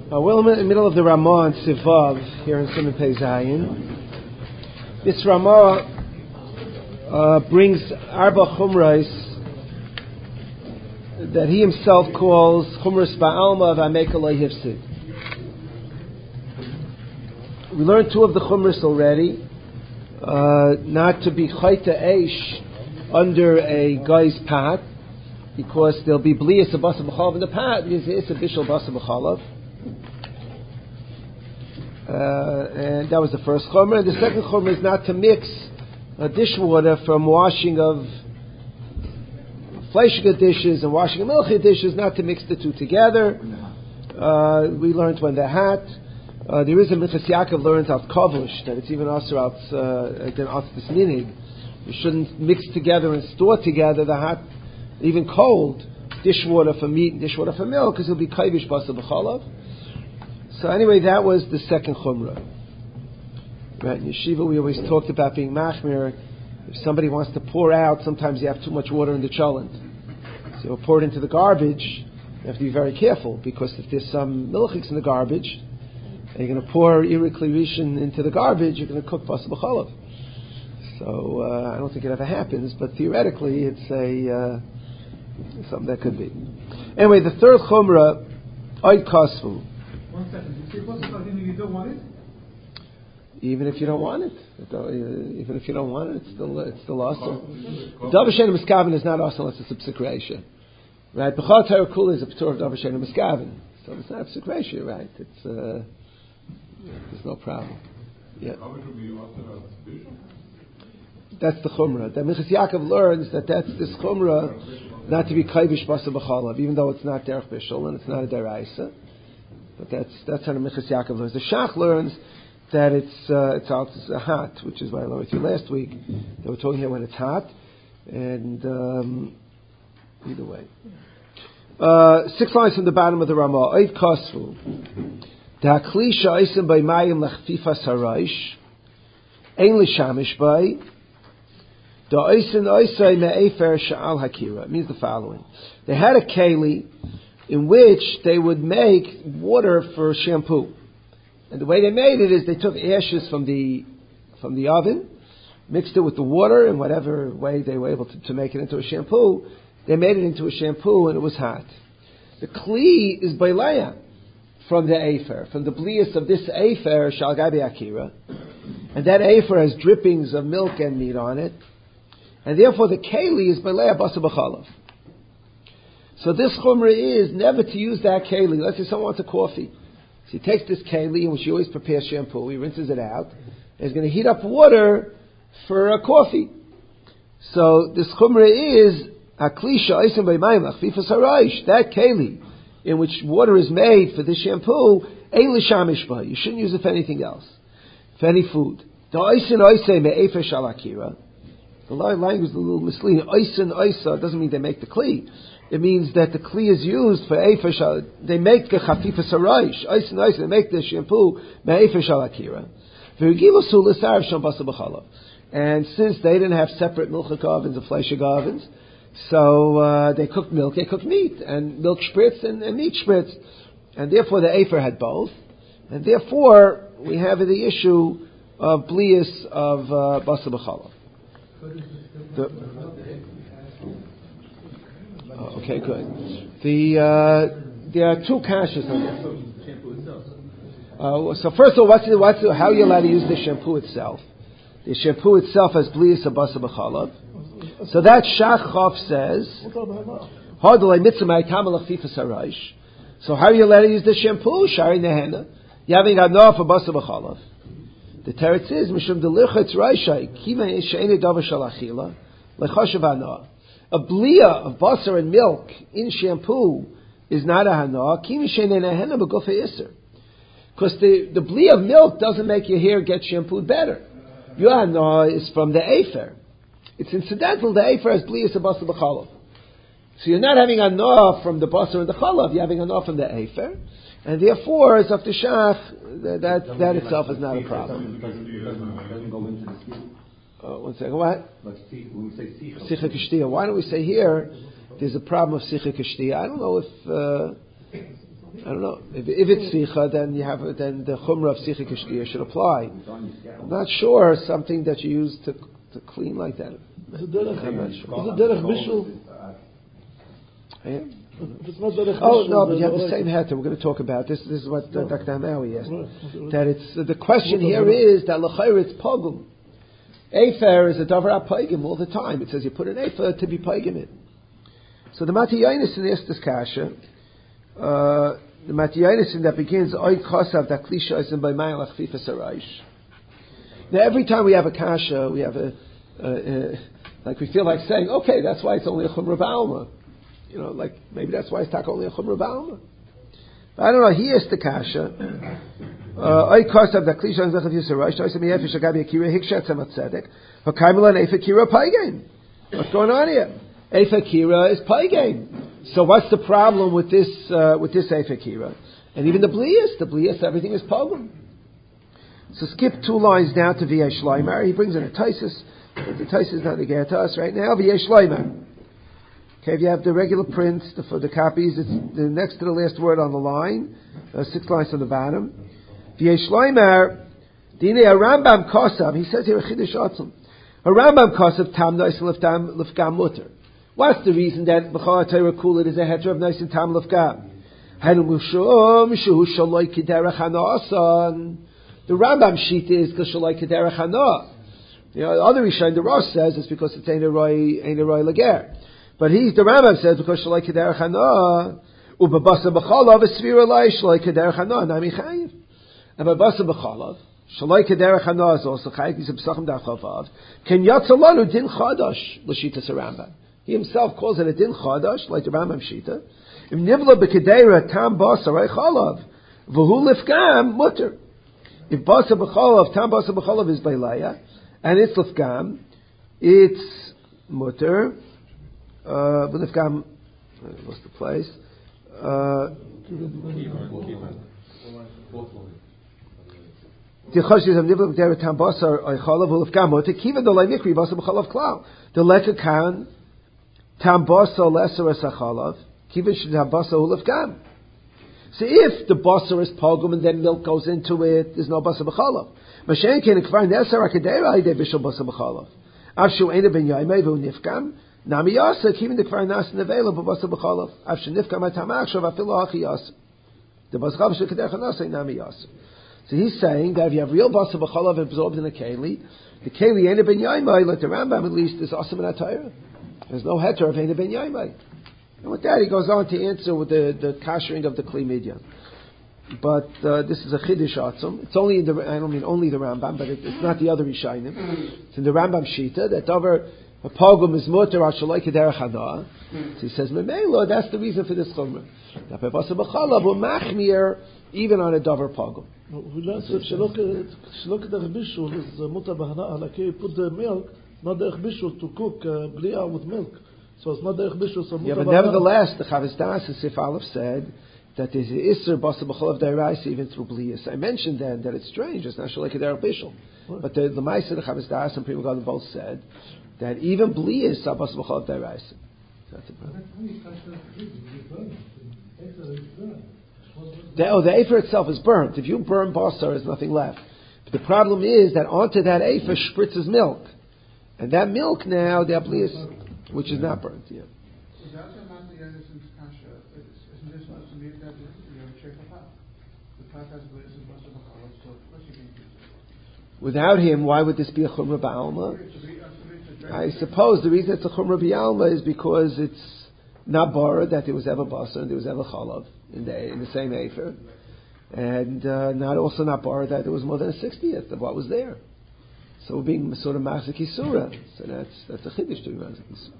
We're in the middle of the Ramah and Sivav here in Siman Pei Zayin. This Ramah brings Arba Chumrais that he himself calls Chumras Ba'alma V'Ameka Lo Hifsid. We learned two of the Chumras already. Not to be Chayta Eish under a guy's pat, because there'll be Blias of Basa B'chalav in the pat, because it's a Bishal Basa B'chalav. And that was the first chumrah. And the second chumrah is not to mix dishwater from washing of fleishiga dishes and washing of milchia dishes, not to mix the two together. We learned when the hat. There is a Minchas Yaakov learns out kavush, that it's even also out this minig. You shouldn't mix together and store together the hat, even cold, dishwater for meat and dishwater for milk, because it'll be kaivish basa b'chalav. So anyway, that was the second chumrah. Right, in yeshiva we always talked about being machmir. If somebody wants to pour out, sometimes you have too much water in the cholent. So you'll pour it into the garbage. You have to be very careful, because if there's some milchiks in the garbage, and you're going to pour irik lirishin into the garbage, you're going to cook basa b'chalav. So I don't think it ever happens, but theoretically it's something that could be. Anyway, the third chumrah, oid kasvu. 1 second. You say possible you don't want it? Even if you don't want it, even if you don't want it, it's still awesome. Davar she'eino miskaven is not awesome unless it's a psik reisha, right? B'chol Torah kula is a p'tur of davar she'eino miskaven, so it's not a psik reisha, right? It's there's no problem. Yeah. That's the chumrah. The Minchas Yaakov learns that's this chumrah not to be kaivish basa b'chalav, even though it's not derech bishul and it's not a deraisa. But that's how the Minchas Yaakov learns. The Shach learns that it's hot, which is what I learned with you last week. They were talking here when it's hot, and either way. 6 lines from the bottom of the Ramah. Oid Kosvu. Da'akli sha'osim by mayim lechfifas haraish. Ein l'shamish by. Da'osin oisai me'efer sha'al hakira. It means the following. They had a keli in which they would make water for shampoo. And the way they made it is they took ashes from the oven, mixed it with the water in whatever way they were able to make it into a shampoo. They made it into a shampoo and it was hot. The kli is baileya from the afer, from the blias of this afer, shalgabi akira. And that afer has drippings of milk and meat on it. And therefore the keli is baileya basa b'chalav. So this chumrah is never to use that keli. Let's say someone wants a coffee. So he takes this keli in which he always prepares shampoo. He rinses it out. And he's going to heat up water for a coffee. So this chumrah is aklisha oisim b'mayim lachfifas haraish. That keli in which water is made for this shampoo, ein l'shamish ba. You shouldn't use it for anything else, for any food. The oisin oisei me'efer shal akira. The language is a little misleading. Oisin oisa doesn't mean they make the kli. It means that the kli is used for efer shal. They make the chafifas haraish. Oisin oisa. They make the shampoo me'efer shal akira. V'regilusu l'sarav sham basa b'chalav. And since they didn't have separate milchik ovens and fleishig ovens, so they cooked milk, they cooked meat, and milk spritz and meat spritz, and therefore the afer had both, and therefore we have the issue of blias of basa b'chalav. Okay, good. There are two kashas on this. So first of all, how are you allowed to use the shampoo itself? The shampoo itself has blias of basa b'chalav. So that Shachov says, so how are you allowed to use the shampoo? Shari nehena. You haven't got enough for basa b'chalav. The teretz is mishum delichetz raishai kiva she'ene davar shalachila lechashav hana. A blia of basar and milk in shampoo is not a hana. Kiva she'ene nehena b'gufa iser. Because the blia of milk doesn't make your hair get shampooed better. Your hana is from the afer. It's incidental. The afer has blias of basa b'chalav. So you're not having enough from the basar and the chalav. You're having enough from the afer, and therefore, as of the shach, that itself is not a problem. Doesn't go into the ski. 1 second. What? Like when we say sicha k'shtiya. Why don't we say here? There's a problem of sicha k'shtiya. I don't know if I don't know. If it's sicha, then then the chumrah of sicha kishkiya should apply. I'm not sure something that you use to clean like that. I'm not sure. Is it derech bishul? If it's not derech bishul, oh no, but you have the same heter. We're going to talk about this. This is what Dr. Hamawi asked. That it's the question here is that l'chayr it's pogum. Efer is a davar apagim all the time. It says you put an efer to be pagim in. So the Matiyaynisin asked this kasha. The Matiyaynisin that begins oy kosav that klisha is in by mayal achfifa saraish. Now every time we have a kasha, we have like we feel like saying, okay, that's why it's only a chumrah ba'alma. You know, like maybe that's why it's only a chumrah ba'alma. I don't know. He asked the kasha. Oy kosav that klisha is achfifa saraish. Oy semi yefish agabi akira hikshet samat tzedek. Hakaimel an efa kira paigim. What's going on here? Efa kira is paigim. So what's the problem with this efa kira? And even the blias, everything is pogum. So skip 2 lines down to V'yesh Shloimer. He brings in a Taisus, but the Taisus is not to get to us right now. V'yesh Shloimer. Okay, if you have the regular prints for the copies, it's the next to the last word on the line, 6 lines on the bottom. V'yesh Shloimer, Dine a Rambam Kosav, he says here a Chiddush Atzum. A Rambam Kosav Tam Nois Lefgam Mutter. What's the reason that B'chol HaTorah Kulit is a heter of Nois and Tam Lefgam? Hanu Mushum Shu Shaloi Kederach Hanasan. The Rambam sheet is because Shaloi Kederach Hana. You know, the other Rishonim, the Rosh says it's because it's Ein Roy Lager. But the Rambam says because Shaloi Kederach Hana, Ubabasa B'cholav Esvira Lai Shaloi Kederach Hana Nami Chayiv. And Babasa B'cholav Shaloi Kederach Hana is also Chayiv. He's a Pesachim Dachavav. Ken Yatzalanu Din Chadash L'Shitas Rambam. He himself calls it a Din Chadash, like the Rambam Shita. Im Nivla B'Kedera Tam Basa Rai Cholav V'hu Lifgam Mutter. If Basa B'Cholav, Tam Basa B'Cholav is Bailaya, and it's Lifgam, it's Mutter. Lifgam, I lost the place. The Choshes of Nivla B'Kedera Tam Basa Rai Cholav V'hu Lifgam Mutter. Kiva Dolai Mikri Basa B'Cholav Klau. The Leka Kan Tam Basa Lesser Esacholav. Kiva should have Basa Ulafgam. So if the Basa is Pogum and then milk goes into it, there's no Basa B'chalav. Mashen can Kvar Neser Akadera Ide Bishal Basa B'chalav. Avshu Eina Ben Yaimei Vu Nifgam. Nami Yasa Kivin the Kvar Nasin available Basa B'chalav. Avshu Nifgam Atamach Shav Afilo Hachi Yasa. The Basa B'chalav Shel Kederach Nasa Nami Yasa. So he's saying that if you have real Basa B'chalav absorbed in a Keli, the Keli Eina Ben Yaimei, like the Rambam at least, is awesome in Atayra. There's no heter of Eina Ben Yaimei. And with that, he goes on to answer with the kashering of the Kli Midyan. But this is a Chiddush Atzum. It's only in I don't mean only the Rambam, but it's not the other Rishonim. It's in the Rambam Shita that Dover a pogum is mutter Shaloi Kederach Hana. So he says, Memela, that's the reason for this chumrah. That Basa B'chalav will machmir even on a Dover pogum. We learned that Shaloi Kederach Bishul is mutter b'hana. Like you put the milk, not derech bishul to cook blia with milk. So it's not derech bishul. So yeah, but nevertheless, the Chavis Das and Sif Aleph said that there's the Isser Basa B'chalav Da'iraisa even through blias. I mentioned then that it's strange. It's not Shaloi Kederach Bishul. But the Ma'aseh, the Chavis Das and Pri Megadim both said that even blias are Basa B'chalav Da'iraisa. That's a problem. The Efer itself is burnt. If you burn Basar, there's nothing left. But the problem is that onto that Efer spritzes milk. And that milk now, the Ablias, which is not burnt. Yeah. Without him, why would this be a Chumrah Ba'alma? I suppose the reason it's a Chumrah Ba'alma is because it's not borrowed that there was ever Basar and there was ever Chalav in the same Efer. And also not borrowed that there was more than a 60th of what was there. So we're being sort of Masaki Surah. So that's a Chiddush to be Masaki Surah.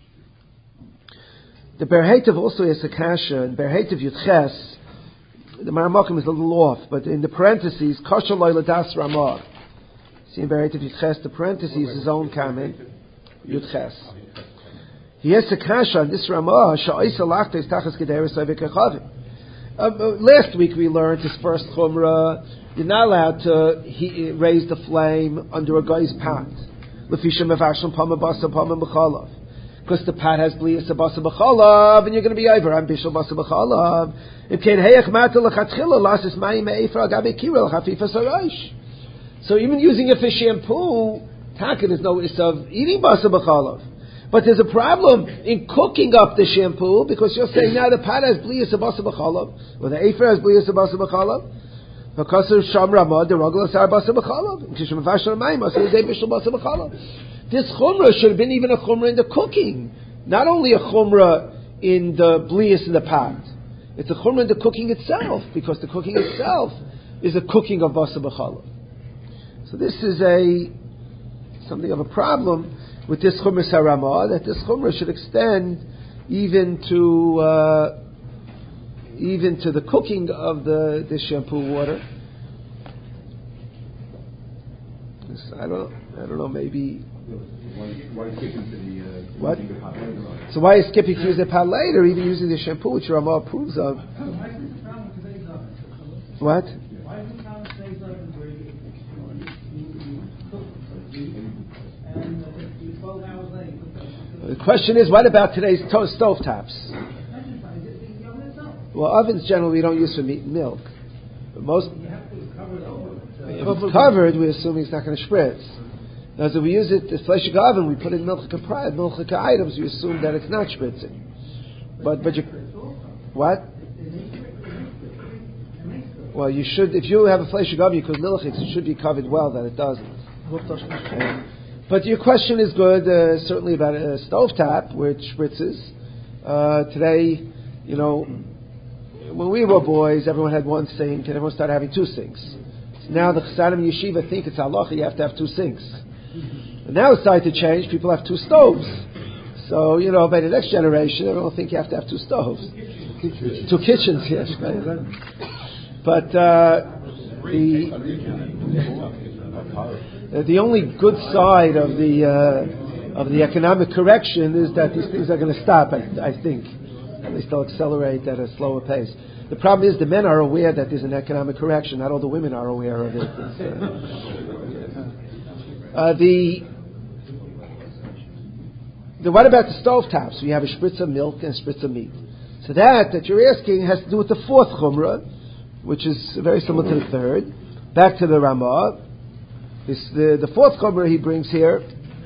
The Berheitav also has a kasha, and Berheitav Yudches, the Maramakim is a little off, but in the parentheses, Kasha Loila Das Ramah. See in Berheitav Yudches, the parentheses is his own comment, Yudches. He has a kasha on this Ramah, Sha'isa Lachta is Tachas Gederis Avik. Last week we learned his first Chumrah. You're not allowed to raise the flame under a guy's pot. because the pot has blias basa b'chalav, and you're going to be over on bishul basa b'chalav. If kein heyach mata l'chatchila lasis mayim me'efra gabe kirel chafifa saraish. So even using it for shampoo, taka, there's no issue of eating basa b'chalav. But there's a problem in cooking up the shampoo, because you're saying now the pot has blias basa b'chalav, or the efra has blias basa b'chalav. Because of Sham Ramah, the Ragla Sar Basa B'chalav. This chumrah should have been even a chumrah in the cooking. Not only a chumrah in the blias in the pot. It's a chumrah in the cooking itself, because the cooking itself is a cooking of Basa B'chalav. So this is something of a problem with this chumrah Saramah, that this chumrah should extend even to the cooking of the shampoo water. I don't know, maybe. Why skip into the What? using the pot later on? So why is skipping to use the pot later, even using the shampoo, which Ramah approves of? Why is this a problem with today's oven? What? Why is this a problem with today's oven where you cook and 12 hours later you put The question is, what about today's stove tops? That's just fine. Is it the oven itself? Well, ovens generally we don't use for meat and milk. But most, You have to cover it over. if it's covered, we assume it's not going to spritz. Now, if we use it, the fleshig oven, we put in milchika items, we assume that it's not spritzing. But you, what? Well, you should, if you have a fleshig oven, you could milchik, it should be covered well that it doesn't. But your question is good, certainly about a stovetop where it spritzes. Today, when we were boys, everyone had one sink, and everyone started having two sinks. So now the Chasadim Yeshiva think it's halacha, you have to have two sinks. And now it's starting to change, people have two stoves. So, by the next generation, everyone will think you have to have two stoves. Two kitchens, yes. But the only good side of the economic correction is that these things are going to stop, I think. At least they'll accelerate at a slower pace. The problem is the men are aware that there's an economic correction. Not all the women are aware of it. What about the stove tops? We have a spritz of milk and a spritz of meat. So that you're asking has to do with the fourth chumrah, which is very similar to the third. Back to the Ramah. The fourth chumrah he brings here.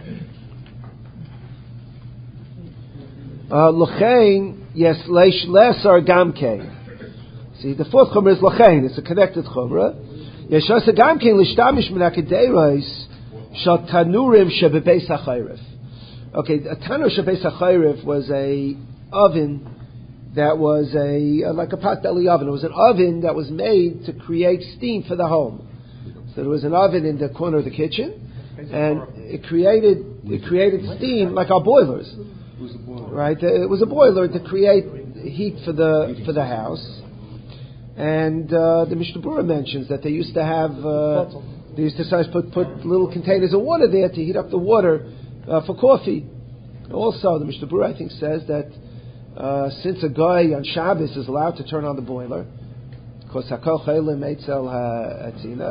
L'chein yes lesar gamkein. See, the fourth chumrah is l'chein. It's a connected chumrah. Yes lesar gamkein l'shtamish min hakadeiros shal tanurim shebebeis hachayrev. Okay, a tanur shebeis hachayrev was a oven that was like a potbelly oven. It was an oven that was made to create steam for the home. So there was an oven in the corner of the kitchen, and it created steam like our boilers. Right? It was a boiler to create heat for the house. And the Mishnah Berurah mentions that they used to have put little containers of water there to heat up the water for coffee. Also, the Mishnah Berurah, I think, says that since a guy on Shabbos is allowed to turn on the boiler, because hakol chaylim eitzel ha'atzina,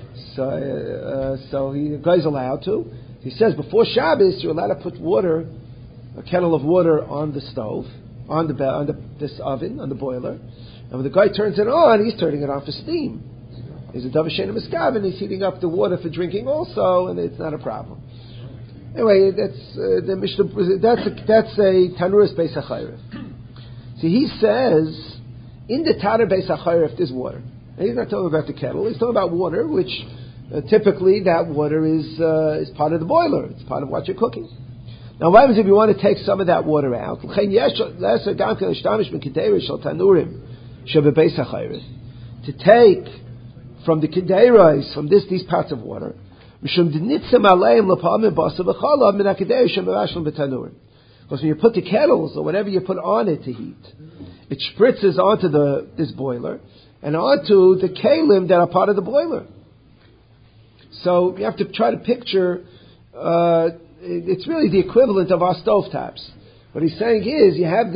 so the guy's allowed to. He says before Shabbos you're allowed to put water, a kettle of water on the stove, on this oven, on the boiler, and when the guy turns it on, he's turning it on for steam. He's a davashena miskav, and he's heating up the water for drinking also, and it's not a problem. Anyway, that's the Mishnah. That's a tanuris beis hachayrev. See, he says in the tanur beis hachayrev there's water. And he's not talking about the kettle. He's talking about water, which typically that water is part of the boiler. It's part of what you're cooking. Now, what happens if you want to take some of that water out? To take from the kedeiros, from these parts of water, because when you put the kettles or whatever you put on it to heat, it spritzes onto this boiler and onto the kalim that are part of the boiler. So you have to try to picture. It's really the equivalent of our stovetops. What he's saying is you have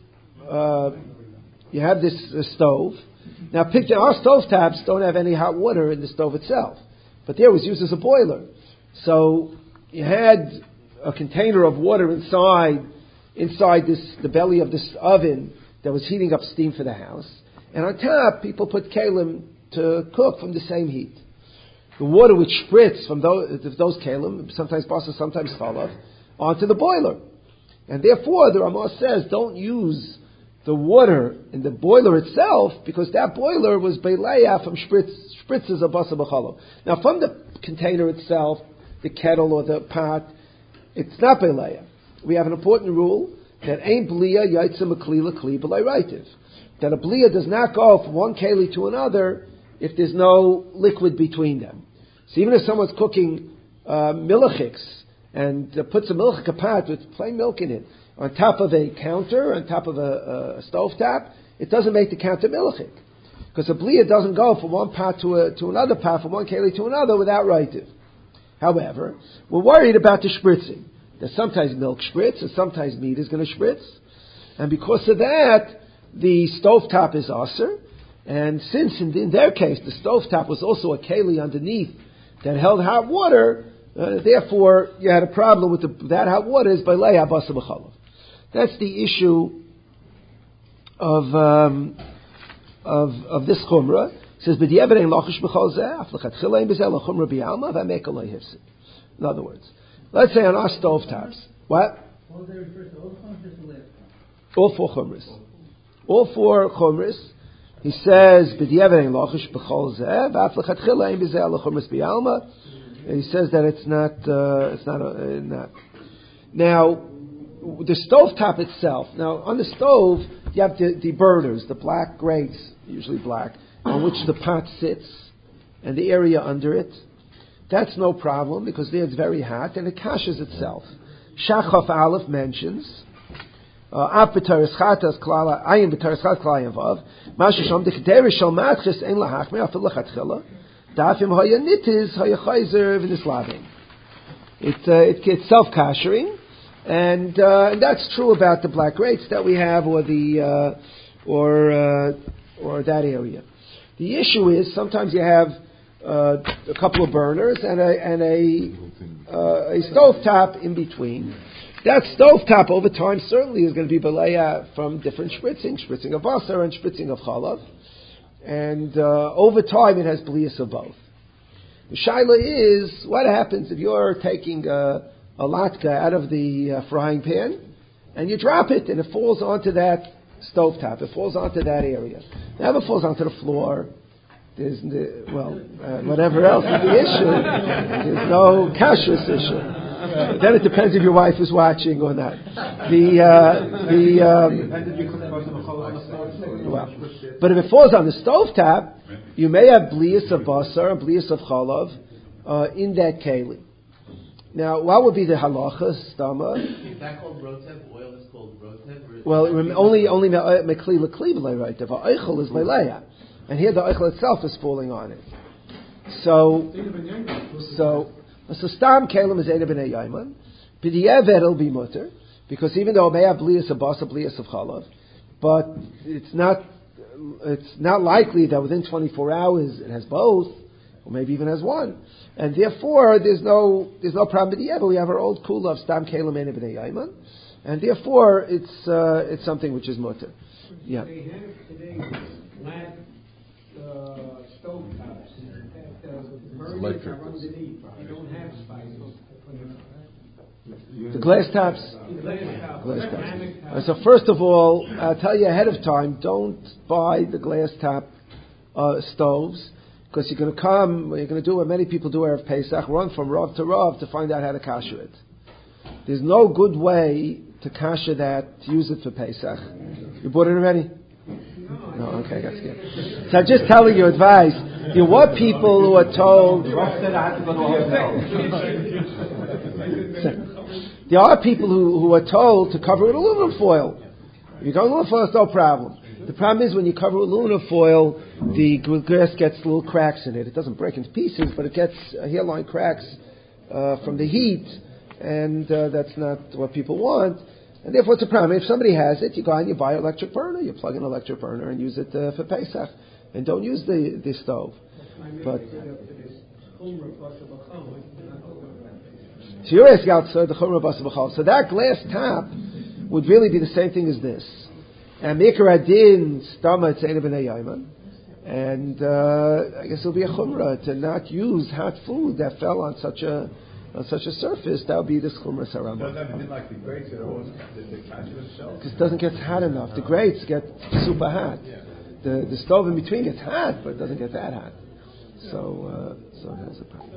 this stove. Now picture our stovetops don't have any hot water in the stove itself, but there was used as a boiler. So you had a container of water inside inside the belly of this oven that was heating up steam for the house. And on top, people put kalim to cook from the same heat. The water would spritz from those kalim, sometimes basa, sometimes chalav, onto the boiler. And therefore, the Ramah says, don't use the water in the boiler itself, because that boiler was beileya from spritzes of basa b'chalav. Now, from the container itself, the kettle or the pot, it's not beileya. We have an important rule that ain't bliya yaitza mekli l'kli b'lay raitiv. That a bliya does not go from one keli to another if there's no liquid between them. So even if someone's cooking milchiks and puts a milchik pot with plain milk in it on top of a counter, on top of a stovetop, it doesn't make the counter milchik. Because a bliya doesn't go from one pot to another pot, from one keli to another without raitiv. However, we're worried about the spritzing. That sometimes milk spritz and sometimes meat is going to spritz. And because of that, the stovetop is aser. And since in their case the stovetop was also a keli underneath that held hot water, therefore you had a problem with that hot water is by leia basa b'chalav. That's the issue of this chumrah. It says b'diavad ein lachish b'chol zeh aflechat chilein b'zeh lachumrah b'yalma v'amek alei hifsid. In other words, let's say on our stovetops, what? All four chumras. All four chumras. He says b'diavad ein lachish b'chol zeh v'aflechat chilein b'zeh lachumrah b'yalma. And he says that it's not. Now, the stovetop itself. Now, on the stove, you have the burners, the black grates, usually black, on which the pot sits, and the area under it. That's no problem, because there it's very hot, and it kashes itself. Shachaf Aleph mentions, Av b'teres chatas klala, ayin b'teres chatas klala yavav, mashu sham dekderi shal matchis ein lahachmer, afil lachatchila, dafim haya nitiz haya chayzer v'nislavim. It gets self-kashering, and that's true about the black grates that we have, or that area. The issue is sometimes you have a couple of burners and a stovetop in between. That stovetop over time certainly is going to be beleya from different spritzing of basar and spritzing of chalav, and over time it has blias of both. The shaila is, what happens if you're taking a latka out of the frying pan and you drop it and it falls onto that stovetop, it falls onto that area. Now if it falls onto the floor, there's whatever else is the issue, there's no kashrus issue. Then it depends if your wife is watching or not. But if it falls on the stovetop, you may have blias of basar and blias of chalav in that keli. Now, what would be the halacha stama? Is that called rotev? Oil is called rotev? Well, only mekli l'kli b'lei right. The eichel is leileya, and here the eichel itself is falling on it. So stam kelim is eda b'nei yaiman. B'di'eved it'll be mutter, because even though it may have blias of basar, blias of chalav, but it's not likely that within 24 hours it has both, or maybe even has one. And therefore, there's no problem with the Yeva. We have our old kula of Stam Kelim Ene B'nei Yaiman, and therefore it's something which is mutter. Yeah. They have today flat stove tops that burners are underneath. You don't have spikes. The glass tops. Glass tops. So first of all, I'll tell you ahead of time, don't buy the glass top stoves. Because you're going to do what many people do Erev Pesach, run from Rav to Rav to find out how to kasher it. There's no good way to kasher that, to use it for Pesach. You bought it already? No, okay, that's good. So I'm just telling you advice. There were people who are told... There are people who are told to cover it with aluminum foil. If you cover aluminum foil, it's no problem. The problem is when you cover with aluminum foil, the glass gets little cracks in it. It doesn't break into pieces, but it gets hairline cracks from the heat, and that's not what people want. And therefore, it's a problem. If somebody has it, you go out and you buy an electric burner. You plug in an electric burner and use it for Pesach, and don't use the stove. But so you're asking outside the chumrah basa b'chol. So that glass top, would really be the same thing as this. And Mikra Adin Stama Tzena B'nei Yoma. And I guess it'll be a chumrah to not use hot food that fell on such a surface. That would be this chumrah sarama. Does that mean like the grapes that always the catch itself? Because it doesn't get hot enough. The grapes get super hot. The stove in between gets hot, but it doesn't get that hot. So that's a problem.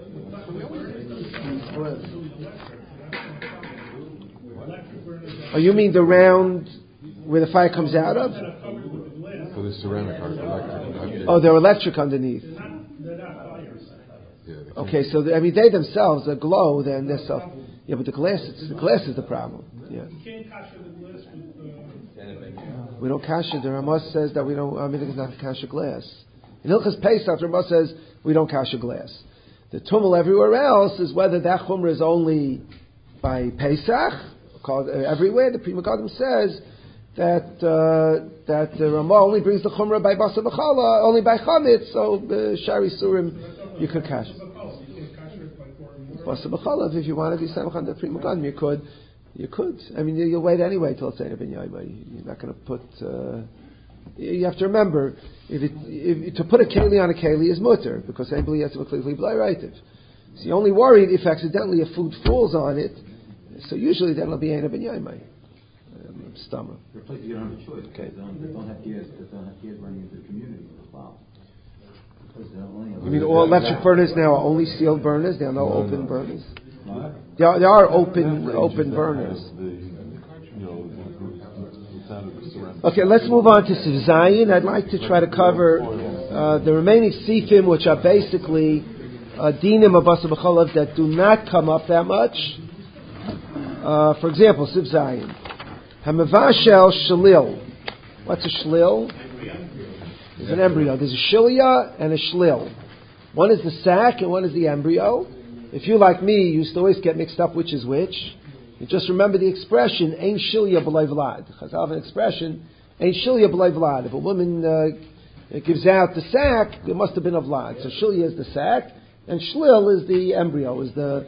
Oh, you mean the round where the fire comes out of? So the ceramic are electric. Oh, they're electric underneath. Okay, so they themselves glow. Then they're self. Yeah, but the glass is the problem. Yeah. You can't kasher the glass with. We don't kasher. The Ramah says that we don't. It's not kasher glass. In Hilchas Pesach, the Ramah says we don't kasher glass. The tumul everywhere else is whether that chumrah is only by Pesach, everywhere. The Pri Megadim says that the Ramah only brings the chumrah by Basar B'chala, only by Chametz. So Shari Surim, you could kasher. Basar B'chala, if you want to be samach on the Pri Megadim, you could. You'll wait anyway till it's Tzena B'nai. You're not going to put. You have to remember, if to put a keli on a keli is mutter, because anybody has to look clearly blirativ. So you're only worried if accidentally a food falls on it. So usually that'll be Tzena B'nai. Stomach. There are places you don't have a choice. Okay. They don't have gas running into the community. Wow. You mean all electric burners now are only sealed burners? There are no open burners? There are open burners. Okay, let's move on to Siv Zayin. I'd like to try to cover the remaining sifim, which are basically dinim of Basar B'chalav that do not come up that much. For example, Siv Zayin. Hamavashel Shalil. What's a shlil? There's an embryo. There's a shilya and a shlil. One is the sac and one is the embryo. If you, like me, used to always get mixed up which is which, you just remember the expression, Ein shilya b'lei vlad. Chazal have an expression, Ein shilya b'lei vlad. If a woman gives out the sac, there must have been a vlad. So shilya is the sac, and shlil is the embryo, is the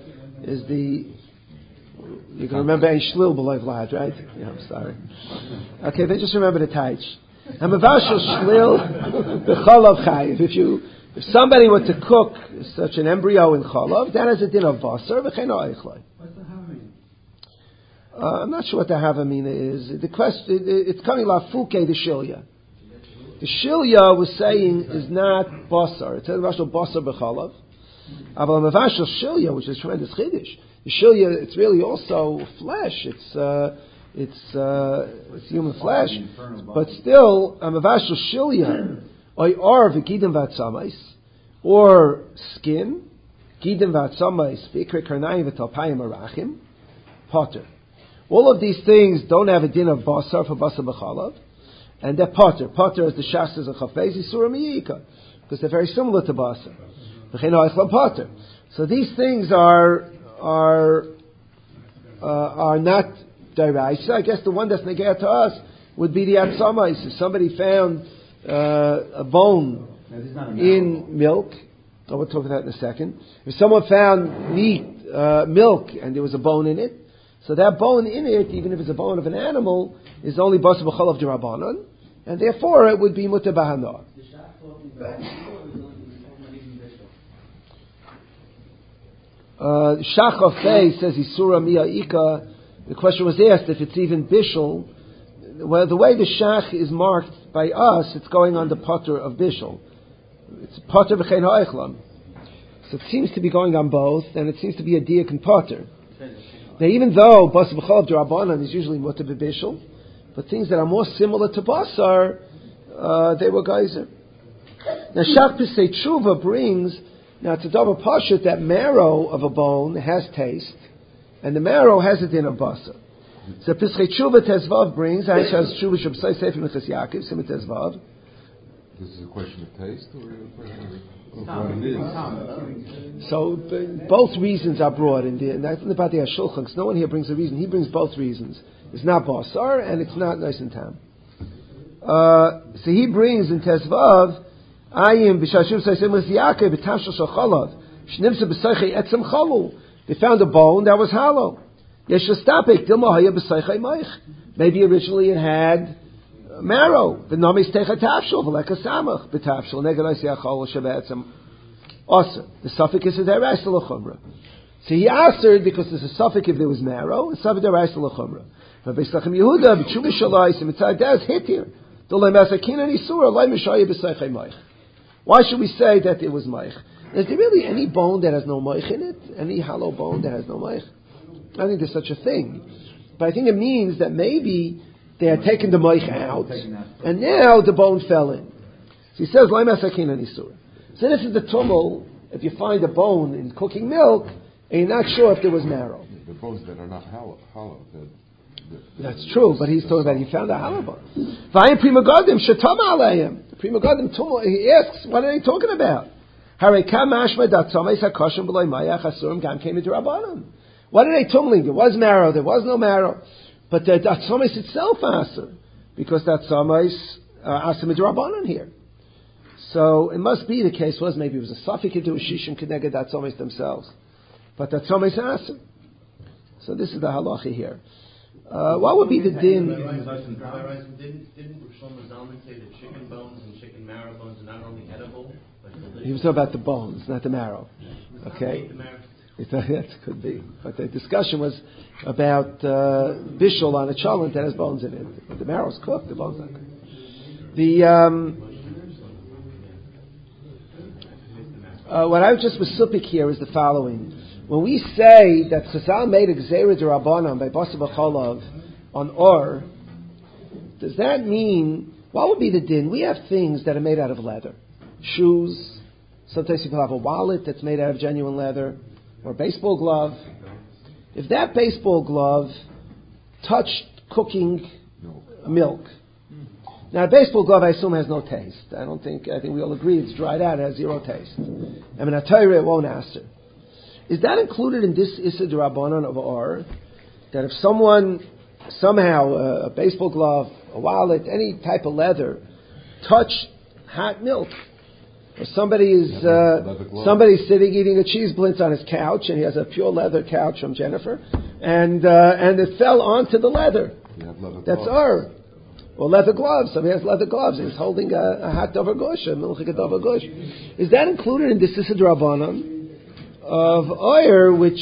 you can remember Ein shlil b'lei vlad, right? Yeah, I'm sorry. Okay, then just remember the taich. Hamavashel shlil b'chalav chayiv. If somebody were to cook such an embryo in chalav, that has a din of basar v'chein ha'eichlai. What's the havamina? I'm not sure what the havamina is. The question, it's coming lafuke the shilya. The shilya was saying is not basar. It says mavashel basar b'chalav. Aval mavashel shilya, which is tremendous chiddush. The shilya, it's really also flesh. It's human flesh, but still mavashel shilya. Or v'gidim v'atzamais, or skin, gidim v'atzamais, v'ikre karnayim v'talpayim arachim, potter. All of these things don't have a din of basar for basar b'chalav, and they're potter. Potter, as the Shas says in Chafez, is surah miyika, because they're very similar to basar. V'chein ha'echlam potter. So these things are not deraisa. I guess the one that's negeh to us would be the atzamais. If somebody found a bone in milk, we'll talk about that in a second. If someone found milk, and there was a bone in it, so that bone in it, even if it's a bone of an animal, is only basar b'chalav d'Rabbanan, and therefore it would be mutar b'hana. Shachar Fei says Isura Mi'a'ika. The question was asked if it's even bishul. Well, the way the shach is marked by us, it's going on the potter of bishul. It's potter v'chein ha'echlam. So it seems to be going on both, and it seems to be a diak and potter. Now, even though basar b'chalav d'Rabbanan is usually mutar b'bishul, but things that are more similar to basar, they were geyser. Now, Shach Pisei Tshuva brings, now it's a double pashut that marrow of a bone has taste, and the marrow has a din of basar. So Pischei Tshuva Tezvav brings, Aish has Tshuva Shabsai Sefer Minchas Yaakov, Simon Tezvav. This is a question of taste, or what it is? So both reasons are brought in the nothing about the Shulchan, because no one here brings a reason. He brings both reasons. It's not basar and it's not nice and tam. So he brings in Tezvav, Ayim b'shashuv Sefer Minchas Yaakov b'tashel shachalav shnimsa b'seichei etzem chalul. They found a bone that was hollow. Maybe Maybe originally it had marrow. The nomis techa tafshul v'leka samach b'tafshul neged asiachol shebetzem aser. The suffix is a deraisa l'chumra. So he answered because there's a suffix if there was marrow, and suffix deraisa l'chumra. But Beis Lachem Yehuda b'tshuva shalayis mitzad das hit here. Dolay masakin and isura lay mishayah b'seichei moich. Why should we say that it was moich? Is there really any bone that has no moich in it? Any hollow bone that has no moich? I don't think there's such a thing. But I think it means that maybe they had taken the moich out, and now the bone fell in. So he says, "Lai masakin anisur." So this is the tumul. If you find a bone in cooking milk, and you're not sure if there was marrow. The bones that are not hollow. That's true, but he's talking about he found a hollow bone. Vayim prima godim shetama alayim. The prima godim tumul. He asks, what are they talking about? Hare kam mashma dat tzomais hakoshem b'loy mayach asurim gam came into rabbanon. What are they tumbling? There was marrow, there was no marrow. But the Datzomis itself aser, because Datzomis aser midrabanan here. So it must be the case was maybe it was a suffix into a shishim keneged Datzomis themselves. But Datzomis aser. So this is the halacha here. What would be the din? Didn't Shlomo Zalman say that chicken bones and chicken marrow bones are not only edible, but delicious? He was talking about the bones, not the marrow. Okay. That could be. But the discussion was about bishul on a cholent that has bones in it. The marrow's cooked, the bones not cooked. What I just was supik here is the following. When we say that Chazal made a Gzeira D'Rabbanan by Basa B'Cholav on Or, does that mean, what would be the din? We have things that are made out of leather. Shoes. Sometimes people have a wallet that's made out of genuine leather. Or a baseball glove. If that baseball glove touched cooking milk. Now a baseball glove I assume has no taste. I think we all agree it's dried out, it has zero taste. I mean, I tell you it won't answer. Is that included in this Issa D'Rabbanan of Or? That if someone, somehow, a baseball glove, a wallet, any type of leather, touched hot milk, or somebody's sitting eating a cheese blintz on his couch, and he has a pure leather couch from Jennifer, and it fell onto the leather. That's Or. Or leather gloves. Somebody has leather gloves, and he's holding a hot dover gush, a milchik dover gush. Is that included in this Issa D'Rabbanan of Or, which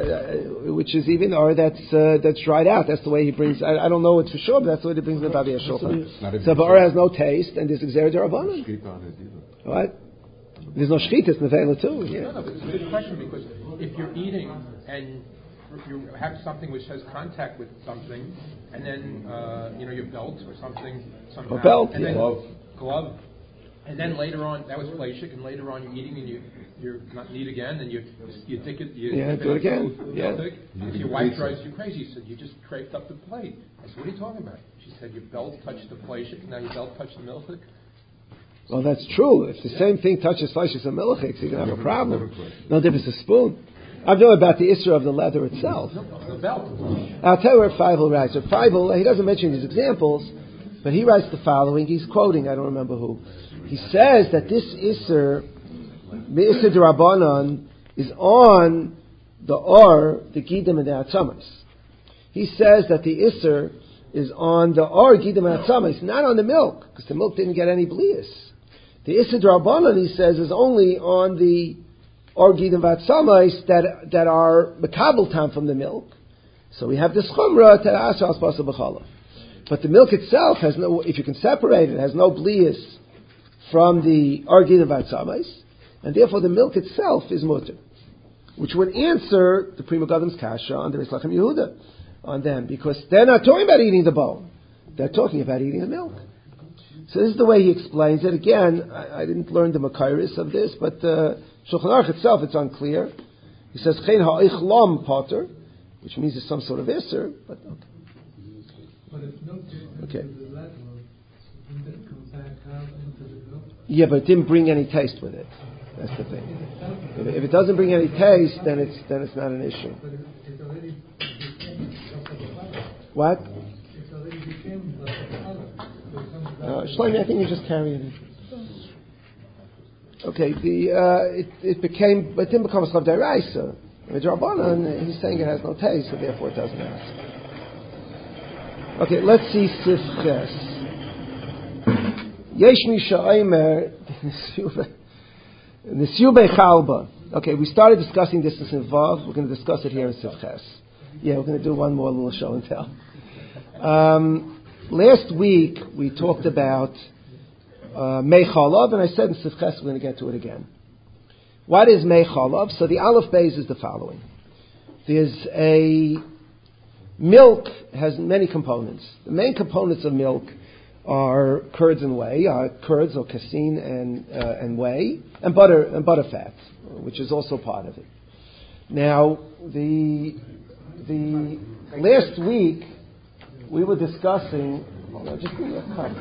is even Or that's dried out? That's the way he brings. I don't know it for sure, but that's the way he brings the Babi Shulchan. So Or has no taste, and there's Gzeira D'Rabbanan. What? There's no shchita, it's nevela too. Yeah. No, but it's a good question, because if you're eating and you have something which has contact with something, and then your belt or something somehow, a belt, and then glove, and then later on that was fleshik, and later on you're eating and you're not neat again, and you think it, do it again. Yeah. If your wife drives you crazy, she said you just craped up the plate. I said, what are you talking about? She said your belt touched the fleshik, now your belt touched the milchik. Well, that's true. If the same thing touches flesh as a milchik, you're going to have a problem. No difference a spoon. I'm talking about the Isra of the leather itself. The belt. I'll tell you where Feivel writes. So Feivel, he doesn't mention these examples, but he writes the following. He's quoting, I don't remember who. He says that this Isra, the Isra D'Rabbanan, is on the Or, the Gidim, and the Atzamas. He says that the Isra is on the Or, Gidim, and Atzamas, not on the milk, because the milk didn't get any blias. The Issa D'Rabbanan, he says, is only on the Or Gidim Vatsamais that are Mekabel Tam from the milk. So we have this Chumrah Terasa Al Spasa B'Chalav. But the milk itself has no, if you can separate it, has no blias from the Or Gidim Vatsamais, and therefore the milk itself is mutter. Which would answer the Prima Gadim's Kasha on the Beis Lachem Yehuda on them, because they're not talking about eating the bone. They're talking about eating the milk. So this is the way he explains it. Again, I didn't learn the Makairis of this, but Shulchan Aruch itself, it's unclear. He says, Chen ha'ich potter, which means it's some sort of isser, but okay. But if no okay. the leather, didn't it come back out into the milk? Yeah, but it didn't bring any taste with it. That's the thing. If it doesn't bring any taste, then it's not an issue. But it already became What? It already became like a color. Shlomi, I think you just carry it in. Okay, it didn't become a Slav D'Oraisa. With Rabbanan, he's saying it has no taste, so therefore it doesn't answer. Okay, let's see Sif Ches. Yesh mi sha'omer Nisyube Chalba. Okay, we started discussing this in Vav. We're going to discuss it here in Sif Ches. Yeah, we're going to do one more little show and tell. Last week we talked about Mei Chalav, and I said in Sif Ches we're going to get to it again. What is Mei Chalav? So the Aleph Beis is the following. There's a milk has many components. The main components of milk are curds and whey, curds or casein and whey, and butter fat, which is also part of it. Now, the last week we were discussing. Hold on, just give me a cup.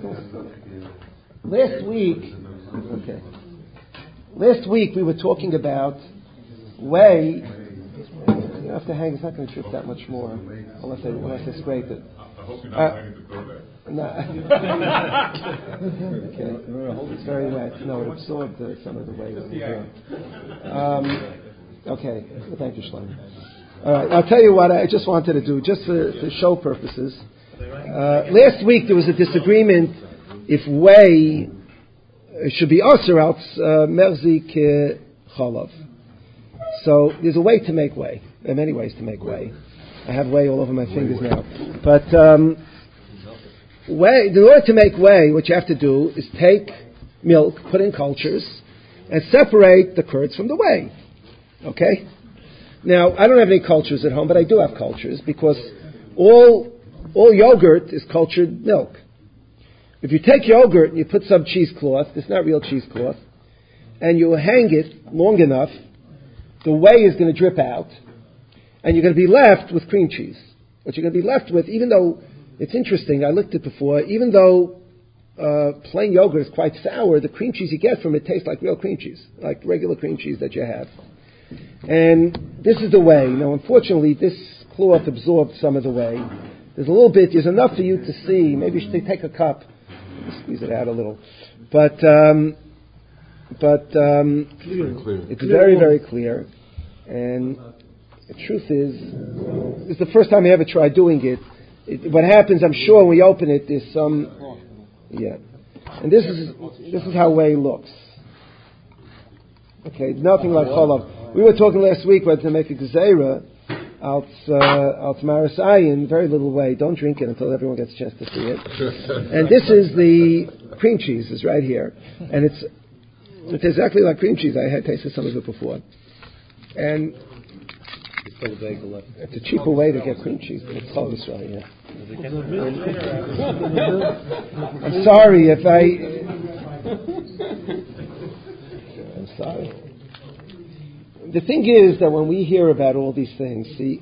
Last week we were talking about whey. You have to hang. It's not going to drip that much more unless I scrape it. I hope you're not planning to go there. No. Okay. It's very wet. No, it absorbed some of the whey. Okay. Thank you, Shlomo. All right. I'll tell you what I just wanted to do, just for show purposes. Last week there was a disagreement if whey should be usher out merzik chalav. So there's a way to make whey. There are many ways to make whey. I have whey all over my fingers now. But whey, in order to make whey, what you have to do is take milk, put in cultures, and separate the curds from the whey. Okay? Now, I don't have any cultures at home, but I do have cultures because all yogurt is cultured milk. If you take yogurt and you put some cheesecloth, it's not real cheesecloth, and you hang it long enough, the whey is going to drip out, and you're going to be left with cream cheese. What you're going to be left with, even though, it's interesting, I looked at it before, even though plain yogurt is quite sour, the cream cheese you get from it tastes like real cream cheese, like regular cream cheese that you have. And this is the whey. Now, unfortunately, this cloth absorbed some of the whey. There's a little bit, there's enough for you to see. Maybe you should take a cup, squeeze it out a little. But it's very, very clear. And the truth is, it's the first time I ever tried doing it. What happens, I'm sure, when we open it, there's some, And this is how whey looks. Okay, nothing like chalav. We were talking last week about to make a gzeira out marasayin, very little whey. Don't drink it until everyone gets a chance to see it. And this is the cream cheese, is right here, and it's exactly like cream cheese. I had tasted some of it before, and it's a cheaper way to get cream cheese than chalav Yisrael. Yeah. I'm sorry if I'm sorry. The thing is that when we hear about all these things, see,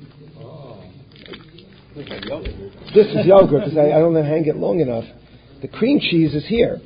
this is yogurt because I don't hang it long enough. The cream cheese is here.